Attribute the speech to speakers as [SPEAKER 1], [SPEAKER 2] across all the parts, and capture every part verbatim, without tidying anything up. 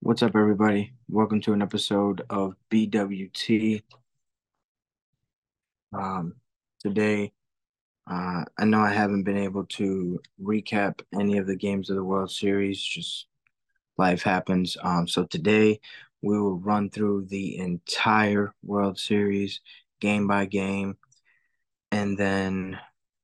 [SPEAKER 1] What's up, everybody? Welcome to an episode of B W T. Um, Today, uh, I know I haven't been able to recap any of the games of the World Series, just life happens. Um, so today, we will run through the entire World Series, game by game, and then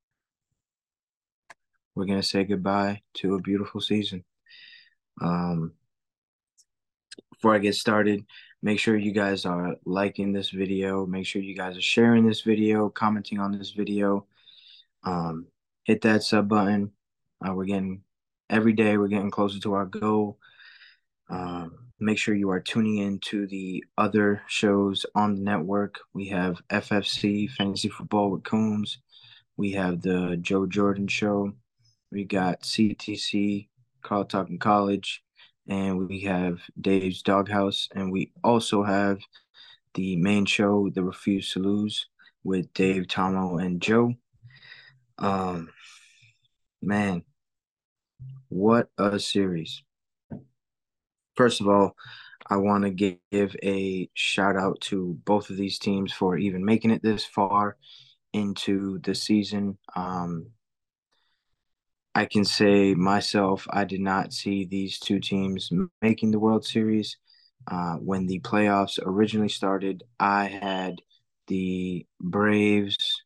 [SPEAKER 1] we're going to say goodbye to a beautiful season. Um, Before I get started, make sure you guys are liking this video. Make sure you guys are sharing this video, commenting on this video. Um, Hit that sub button. Uh, we're getting every day we're getting closer to our goal. Um, make sure you are tuning in to the other shows on the network. We have F F C Fantasy Football with Combs. We have the Joe Jordan Show. We got C T C, Carl Talking College, and we have Dave's Doghouse, and we also have the main show, The Refuse to Lose, with Dave, Tomo, and Joe. Um, man, what a series! First of all, I want to give a shout out to both of these teams for even making it this far into the season. Um, I can say myself, I did not see these two teams making the World Series. Uh, when the playoffs originally started, I had the Braves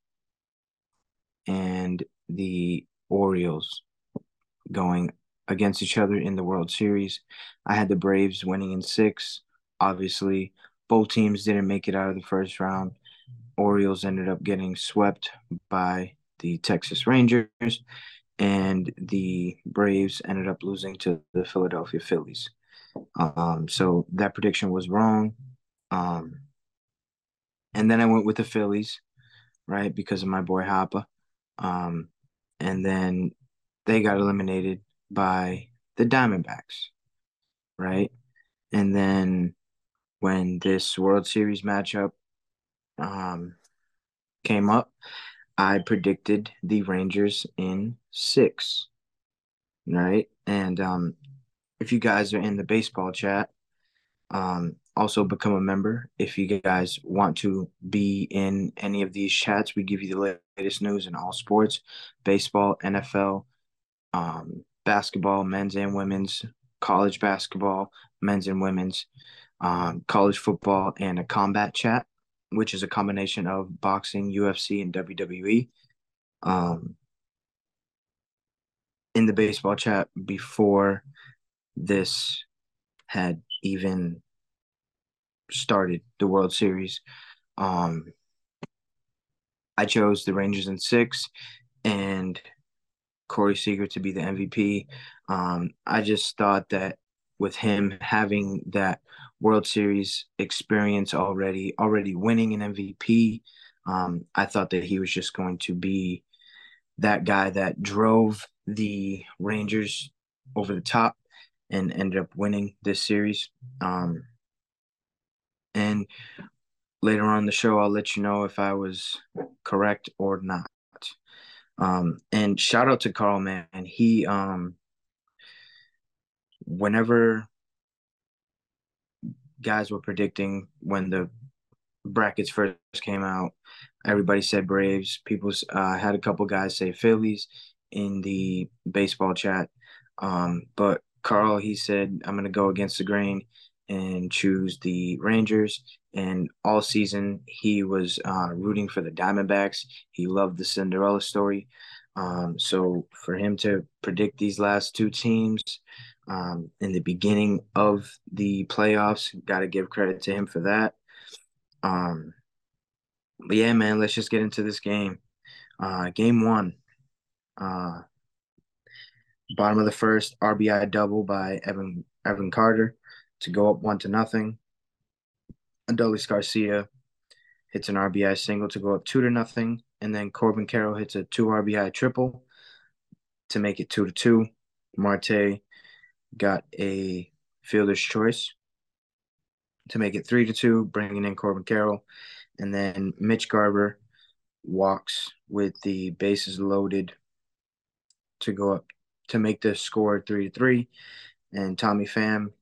[SPEAKER 1] and the Orioles going against each other in the World Series. I had the Braves winning in six. Obviously, both teams didn't make it out of the first round. Orioles ended up getting swept by the Texas Rangers, and the Braves ended up losing to the Philadelphia Phillies. Um, so that prediction was wrong. Um, and then I went with the Phillies, right, because of my boy Hoppa. Um, and then they got eliminated by the Diamondbacks, right? And then when this World Series matchup um, came up, I predicted the Rangers in six, right? And um, if you guys are in the baseball chat, um, also become a member. If you guys want to be in any of these chats, we give you the latest news in all sports, baseball, N F L, um, basketball, men's and women's, college basketball, men's and women's, um, college football, and a combat chat, which is a combination of boxing, U F C, and W W E. Um, in the baseball chat before this had even started the World Series, um, I chose the Rangers in six and Corey Seager to be the M V P. Um, I just thought that with him having that World Series experience already, already winning an M V P, um, I thought that he was just going to be that guy that drove the Rangers over the top and ended up winning this series. Um, and later on in the show, I'll let you know if I was correct or not. Um, and shout out to Carl, man. He, um, whenever guys were predicting when the brackets first came out, everybody said Braves. People uh, had a couple guys say Phillies in the baseball chat. Um, but Carl, he said, I'm going to go against the grain and choose the Rangers. And all season, he was uh, rooting for the Diamondbacks. He loved the Cinderella story. Um, so for him to predict these last two teams um, in the beginning of the playoffs, got to give credit to him for that. Um, but yeah, man, let's just get into this game. Uh, game one, uh, bottom of the first, R B I double by Evan Evan Carter to go up one to nothing. Adolis Garcia hits an R B I single to go up two to nothing, and then Corbin Carroll hits a two R B I triple to make it two to two. Marte got a fielder's choice to make it three to two, bringing in Corbin Carroll, and then Mitch Garver walks with the bases loaded to go up to make the score three to three. And Tommy Pham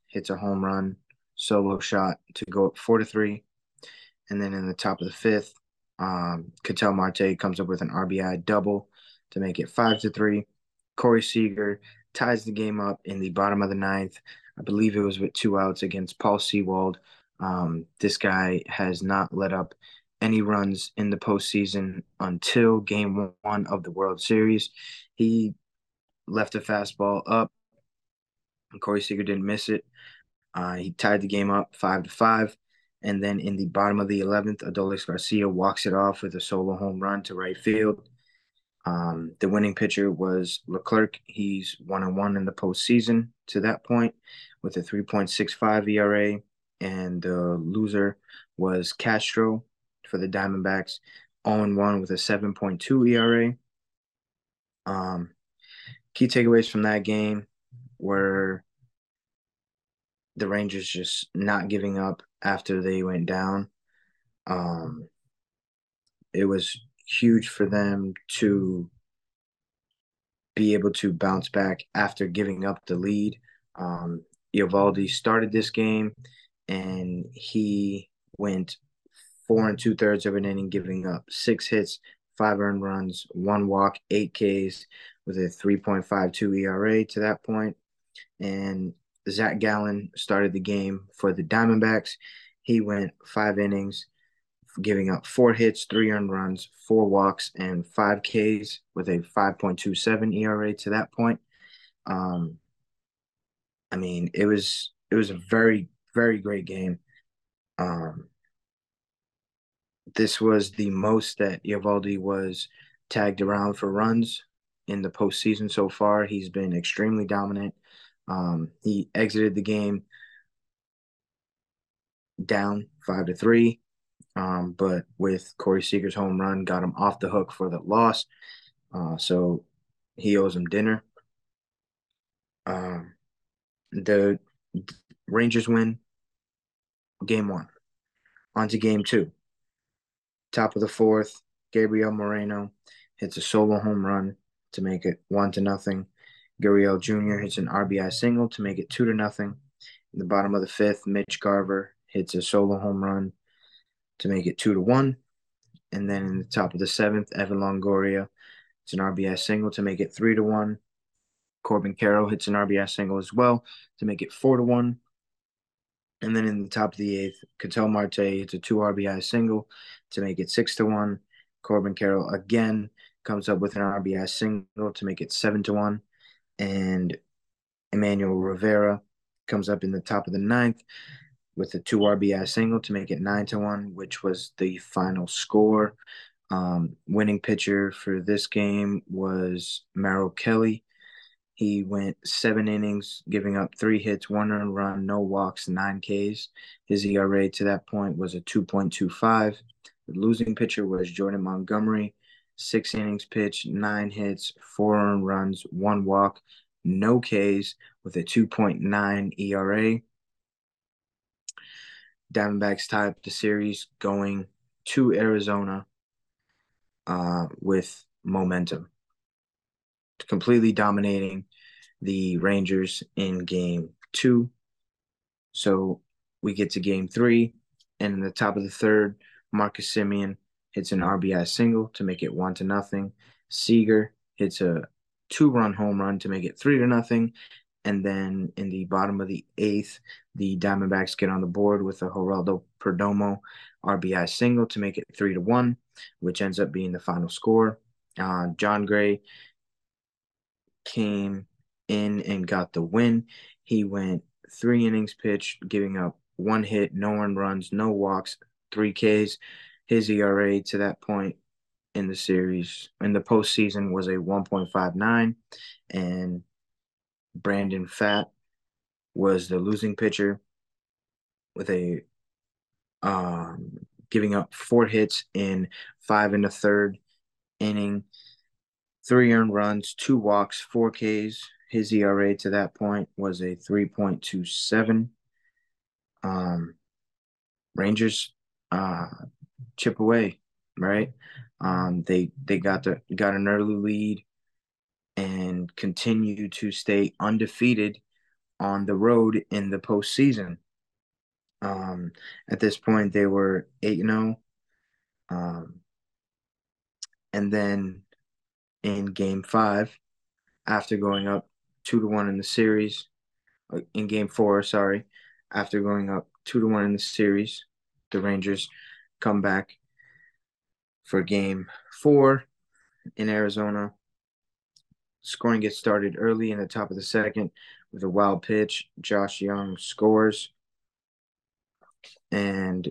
[SPEAKER 1] hits a home run solo shot to go up four to three. And then in the top of the fifth, um, Ketel Marte comes up with an R B I double to make it five to three. Corey Seager ties the game up in the bottom of the ninth. I believe it was with two outs against Paul Sewald. Um, this guy has not let up any runs in the postseason until game one of the World Series. He left a fastball up, and Corey Seager didn't miss it. Uh, he tied the game up five to five. And then in the bottom of the eleventh, Adolis Garcia walks it off with a solo home run to right field. Um, the winning pitcher was Leclerc. He's one and one in the postseason to that point with a three point six five E R A. And the loser was Castro for the Diamondbacks, zero and one with a seven point two E R A. Um, key takeaways from that game were the Rangers just not giving up after they went down. Um, it was huge for them to be able to bounce back after giving up the lead. Um, Eovaldi started this game and he went four and two thirds of an inning, giving up six hits, five earned runs, one walk, eight Ks with a three point five two E R A to that point. And Zach Gallen started the game for the Diamondbacks. He went five innings, giving up four hits, three earned runs, four walks, and five Ks with a five point two seven E R A to that point. Um, I mean, it was it was a very very great game. Um, this was the most that Eovaldi was tagged around for runs in the postseason so far. He's been extremely dominant. Um, he exited the game down five to three, um, but with Corey Seager's home run, got him off the hook for the loss. Uh, so he owes him dinner. Um, the Rangers win game one. On to game two. Top of the fourth, Gabriel Moreno hits a solo home run to make it one to nothing. Gurriel Junior hits an R B I single to make it two to nothing. In the bottom of the fifth, Mitch Garver hits a solo home run to make it two to one. And then in the top of the seventh, Evan Longoria hits an R B I single to make it three to one. Corbin Carroll hits an R B I single as well to make it four to one. And then in the top of the eighth, Ketel Marte hits a two R B I single to make it six to one. Corbin Carroll again comes up with an R B I single to make it seven to one. And Emmanuel Rivera comes up in the top of the ninth with a two R B I single to make it nine to one, which was the final score. Um, winning pitcher for this game was Merrill Kelly. He went seven innings, giving up three hits, one earned run, no walks, nine Ks. His E R A to that point was a two point two five. The losing pitcher was Jordan Montgomery. Six innings pitched, nine hits, four earned runs, one walk, no Ks with a two point nine E R A. Diamondbacks tie up the series going to Arizona uh, with momentum, completely dominating the Rangers in game two. So we get to game three, and in the top of the third, Marcus Semien hits an R B I single to make it one to nothing. Seager hits a two-run home run to make it three to nothing. And then in the bottom of the eighth, the Diamondbacks get on the board with a Geraldo Perdomo R B I single to make it three to one, which ends up being the final score. Uh, Jon Gray came in and got the win. He went three innings pitched, giving up one hit, no earned runs, no walks, three Ks. His E R A to that point in the series, in the postseason, was a one point five nine. And Brandon Pfaadt was the losing pitcher with a um, giving up four hits in five and a third inning, three earned runs, two walks, four Ks. His E R A to that point was a three point two seven. Um, Rangers uh, chip away, right? Um, they they got the got an early lead and continue to stay undefeated on the road in the postseason. Um, at this point, they were eight and zero. Um, and then in Game Five, after going up two to one in the series, uh, in Game Four, sorry, after going up two to one in the series, the Rangers come back for Game Four in Arizona. Scoring gets started early in the top of the second with a wild pitch. Josh Young scores, and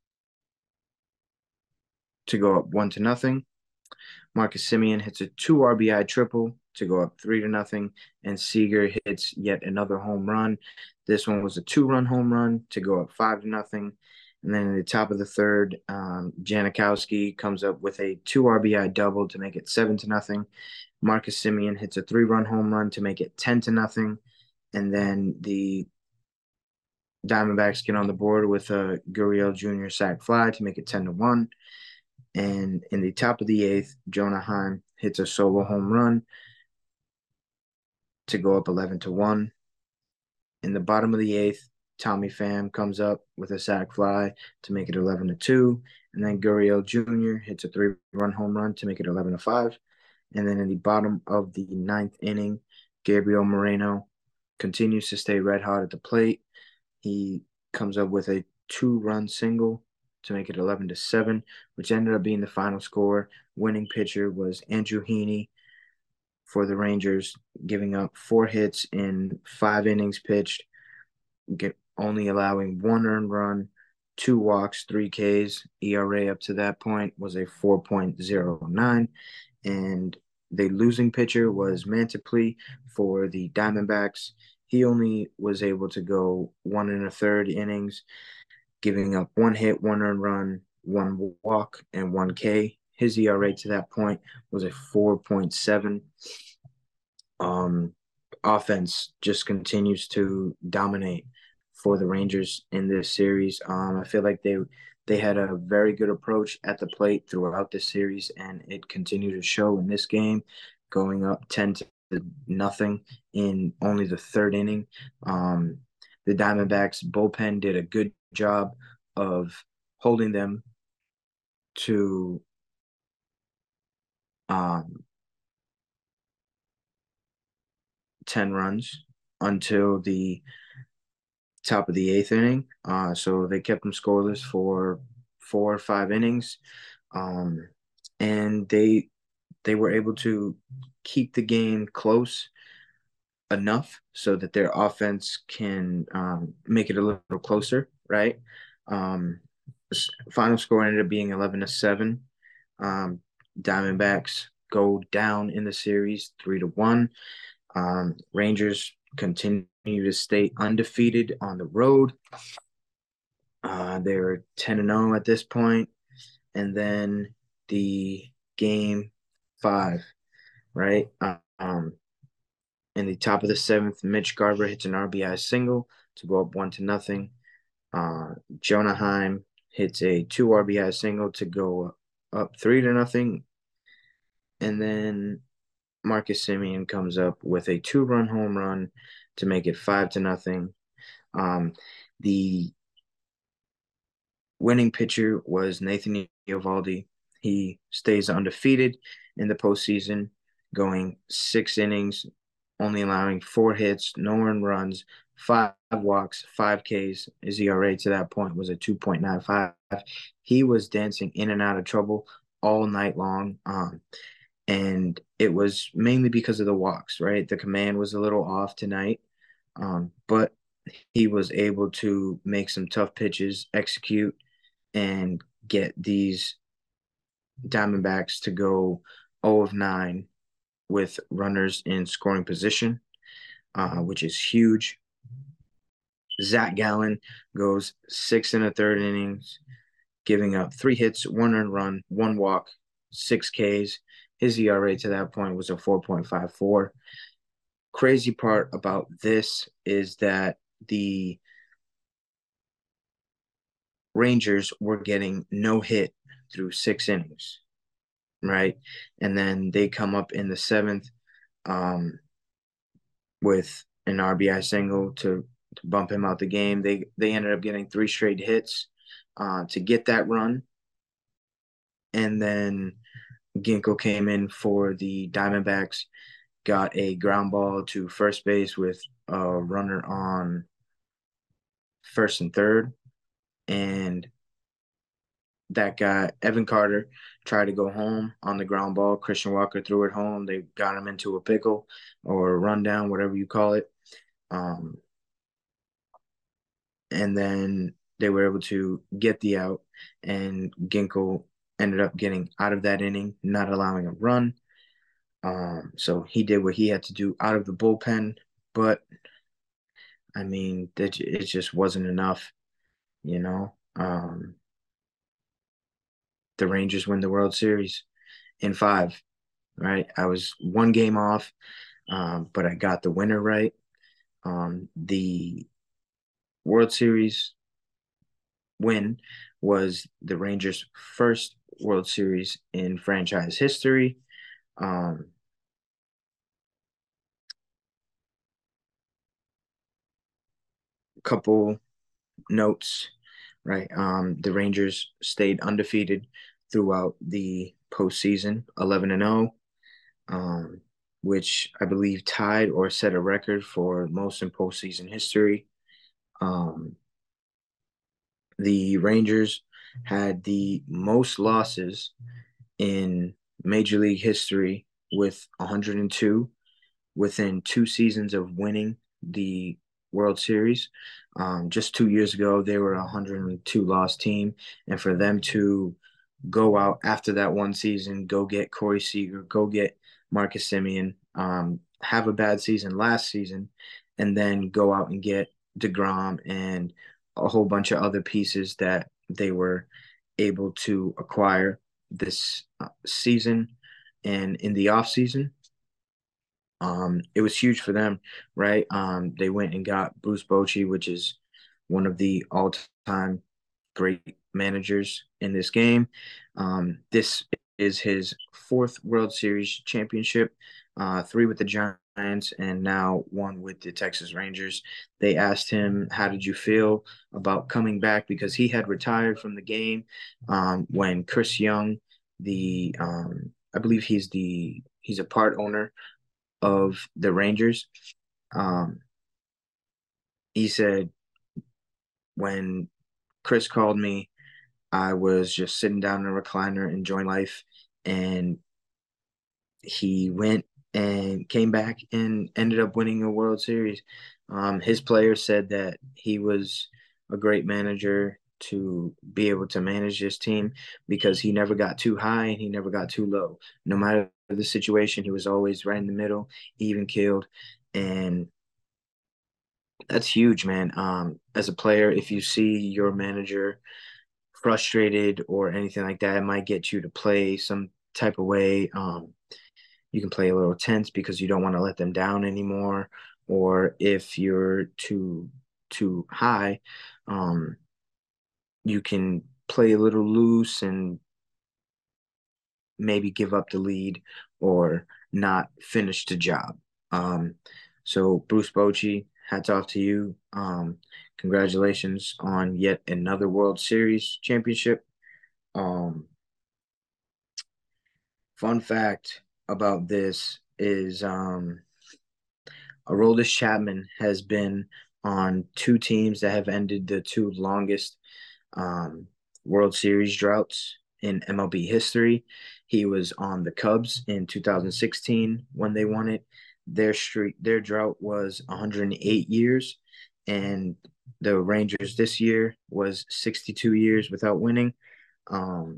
[SPEAKER 1] to go up one to nothing. Marcus Semien hits a two R B I triple to go up three to nothing, and Seager hits yet another home run. This one was a two-run home run to go up five to nothing. And then in the top of the third, um, Janikowski comes up with a two R B I double to make it seven to nothing. Marcus Semien hits a three-run home run to make it ten to nothing, and then the Diamondbacks get on the board with a Gurriel Junior sac fly to make it ten to one. And in the top of the eighth, Jonah Heim hits a solo home run to go up eleven to one. In the bottom of the eighth, Tommy Pham comes up with a sac fly to make it eleven to two. And then Gurriel Junior hits a three run home run to make it eleven to five. And then in the bottom of the ninth inning, Gabriel Moreno continues to stay red hot at the plate. He comes up with a two run single to make it eleven to seven, which ended up being the final score. Winning pitcher was Andrew Heaney for the Rangers, giving up four hits in five innings pitched, get, only allowing one earned run, two walks, three Ks. E R A up to that point was a four point oh nine. And the losing pitcher was Mantiply for the Diamondbacks. He only was able to go one and a third innings, giving up one hit, one earned run, one walk, and one K. His E R A to that point was a four point seven. Um, offense just continues to dominate for the Rangers in this series. Um, I feel like they they had a very good approach at the plate throughout this series, and it continued to show in this game, going up ten to nothing in only the third inning. Um, the Diamondbacks bullpen did a good job of holding them to um, ten runs until the top of the eighth inning. Uh, so they kept them scoreless for four or five innings, um, and they they were able to keep the game close enough so that their offense can um, make it a little closer, right? Um, Final score ended up being eleven to seven. Um, Diamondbacks go down in the series three to one. Um, Rangers continue to stay undefeated on the road. Uh, they're ten and oh at this point. And then the game five, right? Um, in the top of the seventh, Mitch Garver hits an R B I single to go up one to nothing. Uh, Jonah Heim hits a two R B I single to go up three to nothing. And then Marcus Semien comes up with a two run home run to make it five to nothing. Um, the winning pitcher was Nathan Eovaldi. He stays undefeated in the postseason, going six innings, only allowing four hits, no earned runs, five walks, five Ks. His E R A to that point was a two point nine five. He was dancing in and out of trouble all night long. Um, and it was mainly because of the walks, right? The command was a little off tonight, um, but he was able to make some tough pitches, execute, and get these Diamondbacks to go zero of nine with runners in scoring position, uh, which is huge. Zach Gallen goes six and a third innings, giving up three hits, one earned run, one walk, six Ks. His E R A to that point was a four point five four. Crazy part about this is that the Rangers were getting no hit through six innings, right? And then they come up in the seventh um, with an R B I single to, to bump him out the game. They they ended up getting three straight hits uh, to get that run, and then Ginkel came in for the Diamondbacks, got a ground ball to first base with a runner on first and third, and that guy Evan Carter tried to go home on the ground ball. Christian Walker threw it home. They got him into a pickle or a rundown, whatever you call it. Um, and then they were able to get the out, and Ginkel ended up getting out of that inning, not allowing a run. Um, so he did what he had to do out of the bullpen, but I mean, it, it just wasn't enough, you know. Um, the Rangers win the World Series in five, right? I was one game off, um, but I got the winner right. Um, the World Series win was the Rangers' first World Series in franchise history. Um, couple notes, right? Um, the Rangers stayed undefeated throughout the postseason, eleven and oh, um, which I believe tied or set a record for most in postseason history. Um, the Rangers had the most losses in Major League history with one hundred two within two seasons of winning the World Series. Um, just two years ago, they were a one hundred two loss team, and for them to go out after that one season, go get Corey Seager, go get Marcus Semien, um, have a bad season last season, and then go out and get DeGrom and a whole bunch of other pieces that they were able to acquire this uh, season and in the off season. Um, it was huge for them, right? Um, they went and got Bruce Bochy, which is one of the all-time great managers in this game. Um, this is his fourth World Series championship, uh, three with the Giants, and now one with the Texas Rangers. They asked him, "How did you feel about coming back?" Because he had retired from the game um, when Chris Young, the um, I believe he's the he's a part owner of the Rangers. Um, he said, when Chris called me, I was just sitting down in a recliner enjoying life. And he went and came back and ended up winning a World Series. Um, his players said that he was a great manager to be able to manage this team because he never got too high and he never got too low. No matter the situation, he was always right in the middle, even killed. And that's huge, man. Um, as a player, if you see your manager frustrated or anything like that, it might get you to play some type of way. Um, you can play a little tense because you don't want to let them down anymore. Or if you're too too high, um, you can play a little loose and maybe give up the lead or not finish the job. Um, so Bruce Bochy, hats off to you. Um, congratulations on yet another World Series championship. Um, fun fact about this is um, Aroldis Chapman has been on two teams that have ended the two longest um, World Series droughts in M L B history. He was on the Cubs in two thousand sixteen when they won it. Their streak, their drought was one hundred eight years, and the Rangers this year was sixty-two years without winning. Um,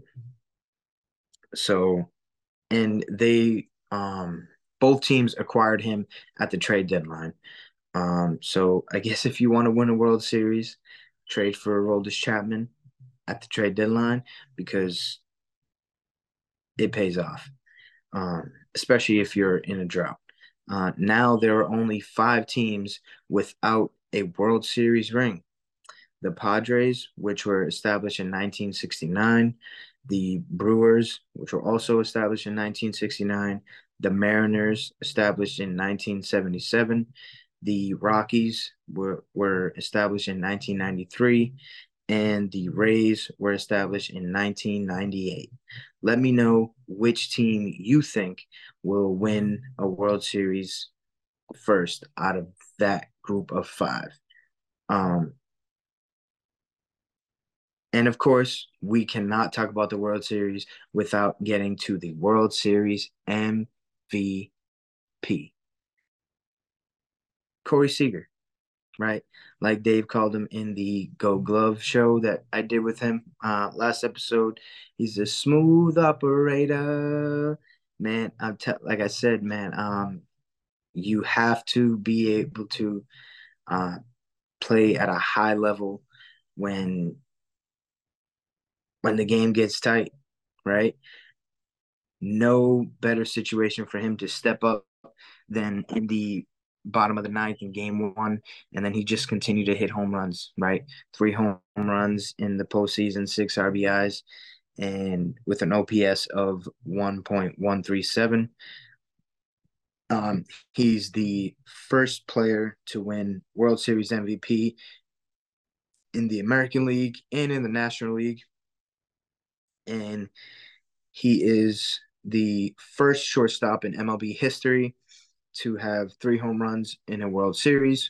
[SPEAKER 1] so, and they um, both teams acquired him at the trade deadline. Um, so I guess if you want to win a World Series, trade for Aroldis Chapman at the trade deadline because it pays off, um, especially if you're in a drought. Uh, now there are only five teams without a World Series ring. The Padres, which were established in nineteen sixty-nine, the Brewers, which were also established in nineteen sixty-nine, the Mariners, established in nineteen seventy-seven, The Rockies were were established in nineteen ninety-three, and the Rays were established in nineteen ninety-eight. Let me know which team you think will win a World Series first out of that group of five. Um, and of course, we cannot talk about the World Series without getting to the World Series M V P. Corey Seager, right? Like Dave called him in the Go Glove show that I did with him uh, last episode. He's a smooth operator, man. I'm te- like I said, man. Um, you have to be able to uh, play at a high level when when the game gets tight, right? No better situation for him to step up than in the bottom of the ninth in game one. And then he just continued to hit home runs, right? Three home runs in the postseason, six R B Is, and with an O P S of one point one three seven. Um, he's the first player to win World Series M V P in the American League and in the National League. And he is the first shortstop in M L B history to have three home runs in a World Series.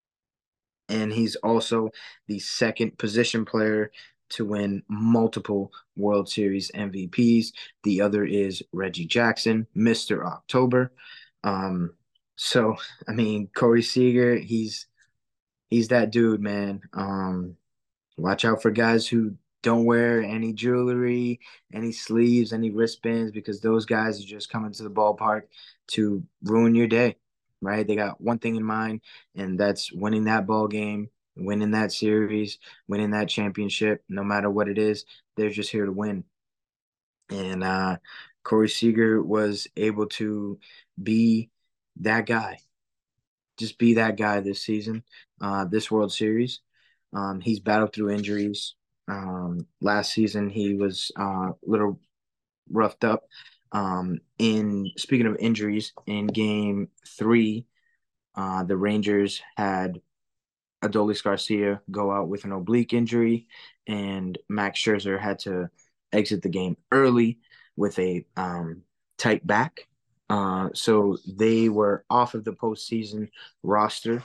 [SPEAKER 1] And he's also the second position player to win multiple World Series M V Ps. The other is Reggie Jackson, Mister October. Um, so I mean, Corey Seager, he's he's that dude, man. Um, Watch out for guys who don't wear any jewelry, any sleeves, any wristbands, because those guys are just coming to the ballpark to ruin your day, right? They got one thing in mind, and that's winning that ball game, winning that series, winning that championship. No matter what it is, they're just here to win. And uh, Corey Seager was able to be that guy, just be that guy this season, uh, this World Series. Um, he's battled through injuries. Um, last season, he was uh, a little roughed up. Um, in speaking of injuries, in Game Three, uh, the Rangers had Adolis Garcia go out with an oblique injury, and Max Scherzer had to exit the game early with a um, tight back. Uh, so they were off of the postseason roster.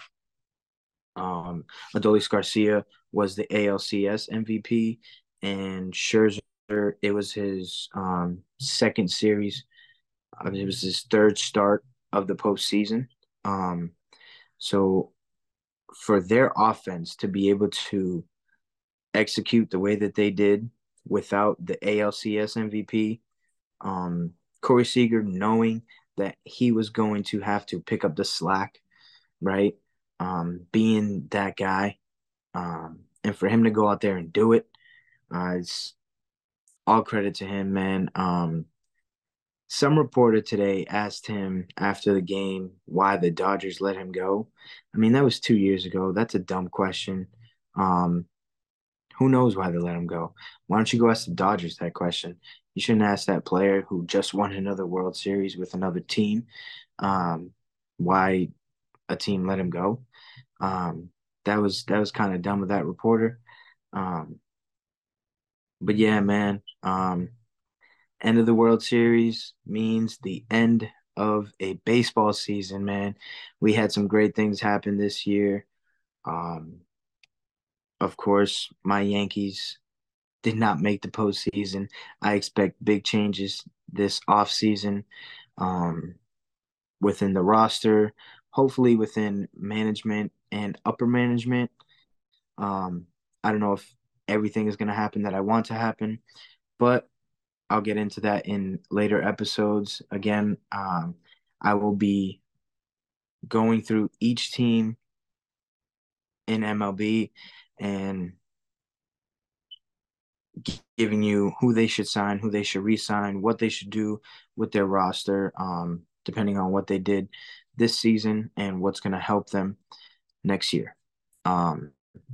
[SPEAKER 1] Um, Adolis Garcia was the A L C S M V P, and Scherzer, it was his um, second series. I mean, it was his third start of the postseason. Um, so for their offense to be able to execute the way that they did without the A L C S M V P, um, Corey Seager knowing that he was going to have to pick up the slack, right? Um, being that guy, um, and for him to go out there and do it, uh, it's all credit to him, man. Um, some reporter today asked him after the game why the Dodgers let him go. I mean, that was two years ago. That's a dumb question. Um, who knows why they let him go? Why don't you go ask the Dodgers that question? You shouldn't ask that player who just won another World Series with another team, um, why a team let him go. Um, that was that was kind of dumb of that reporter. Um, but yeah, man. Um, end of the World Series means the end of a baseball season, man. We had some great things happen this year. Um, of course, my Yankees did not make the postseason. I expect big changes this offseason um, within the roster, hopefully within management and upper management. Um, I don't know if everything is going to happen that I want to happen, but I'll get into that in later episodes. Again, um, I will be going through each team in M L B and giving you who they should sign, who they should re-sign, what they should do with their roster, um, depending on what they did this season and what's going to help them next year. Um,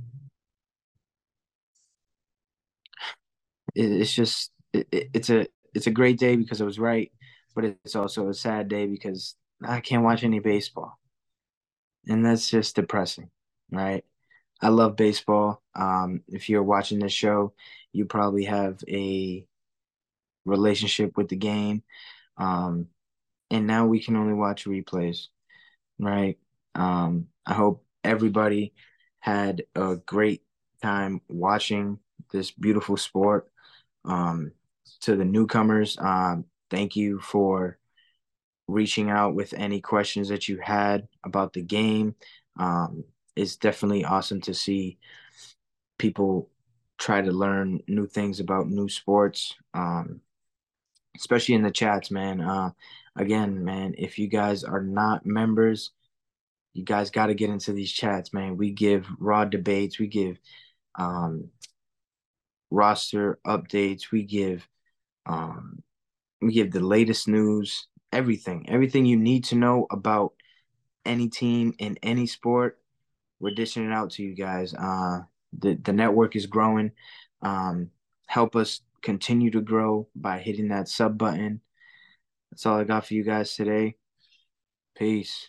[SPEAKER 1] it, it's just it, it's a it's a great day because it was right, but it's also a sad day because I can't watch any baseball. and that's just depressing, right? I love baseball. Um, if you're watching this show, you probably have a relationship with the game. Um, and now we can only watch replays, right? Um, I hope everybody had a great time watching this beautiful sport. Um, to the newcomers, um, thank you for reaching out with any questions that you had about the game. Um, it's definitely awesome to see people try to learn new things about new sports, um, especially in the chats, man. Uh, again, man, if you guys are not members, you guys got to get into these chats, man. We give raw debates, we give um, roster updates, we give um, we give the latest news, everything, everything you need to know about any team in any sport. We're dishing it out to you guys. Uh, the the network is growing. Um, help us continue to grow by hitting that sub button. That's all I got for you guys today. Peace.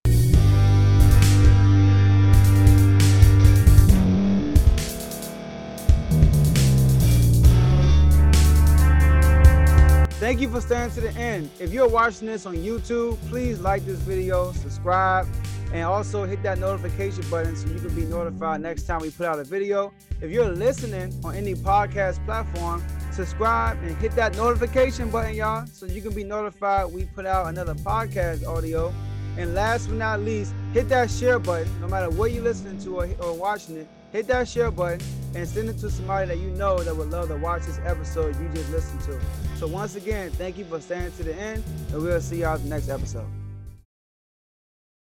[SPEAKER 2] Thank you for staying to the end. If you're watching this on YouTube, please like this video, subscribe, and also hit that notification button so you can be notified next time we put out a video. If you're listening on any podcast platform, subscribe and hit that notification button, y'all, so you can be notified we put out another podcast audio. And last but not least, hit that share button, no matter what you're listening to or, or watching it. Hit that share button and send it to somebody that you know that would love to watch this episode you just listened to. So once again, thank you for staying to the end, and we'll see y'all in the next episode.